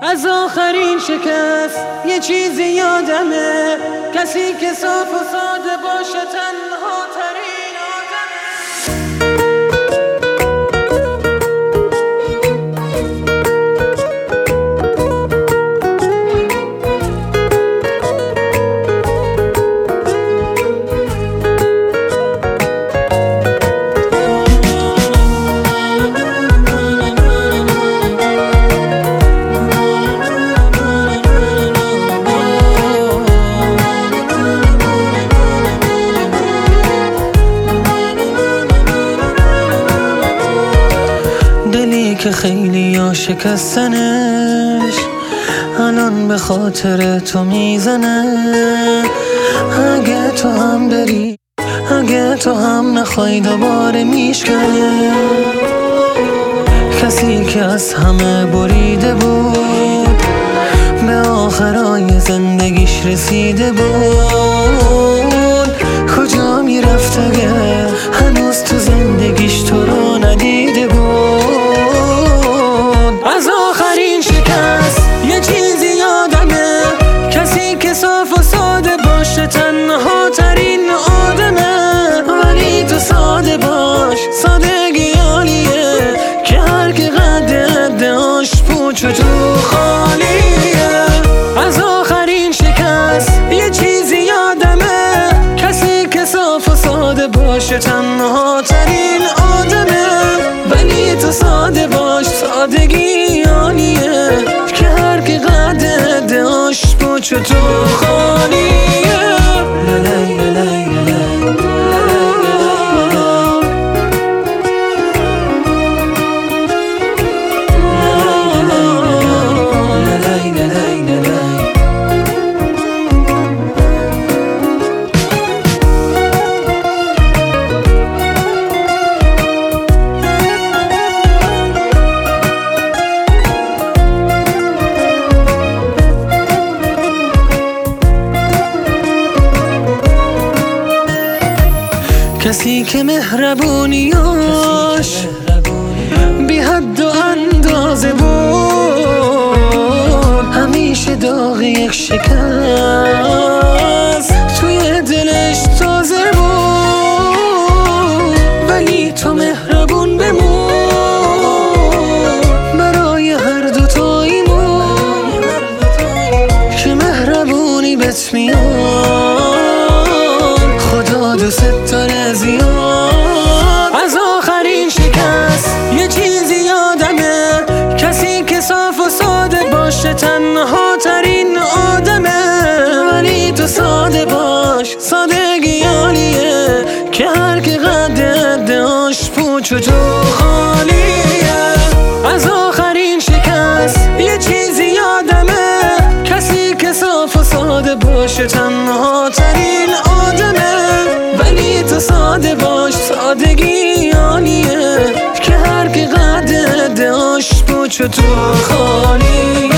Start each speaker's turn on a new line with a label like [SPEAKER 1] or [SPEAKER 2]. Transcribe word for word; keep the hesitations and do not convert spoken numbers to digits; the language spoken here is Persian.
[SPEAKER 1] از آخرین شکست یه چیزی یادمه، کسی که صاف و ساده باشه تنها ترین آدمه. که خیلی یا شکستنش الان به خاطر تو میزنه. اگه تو هم بری، اگه تو هم نخوای دوباره میشکنه. کسی که از همه بریده بود به آخرای زندگیش رسیده بود. کجا میرفت اگه هنوز تو زندگیش تو رو ندیده بود؟ از آخرین شکست یه چیزی یادمه، کسی که صاف و ساده باشه تنها ترین آدمه. ولی تو ساده باش، سادگی عالیه که هر که قد داشت پوچ و تو خالیه. از آخرین شکست یه چیزی یادمه، کسی که صاف و ساده باشه تنها ترین آدمه. ولی تو ساده باش، سادگی عالیه که هر که قد داشت پوچ و تو خالیه. للی للی کسی که مهربونیاش بی حد و اندازه بود، همیشه داغ یک شکست توی دلش تازه بود. ولی تو مهربون بمون برای هر دوتاییمون که مهربونی بهت میاد. خدا دوست داره زیاد. از آخرین شکست یه چیزی یادمه، کسی که صاف و ساده باشه تنها ترین آدمه. ولی تو ساده باش، سادگی عالیه که هر که قد داشت پوچ و تو خالیه. از آخرین شکست یه چیزی یادمه، کسی که صاف و ساده باشه تنها ترین آدمه. ولی تو ساده باش، سادگی عالیه که هر که قد داشت پوچ و تو خالیه.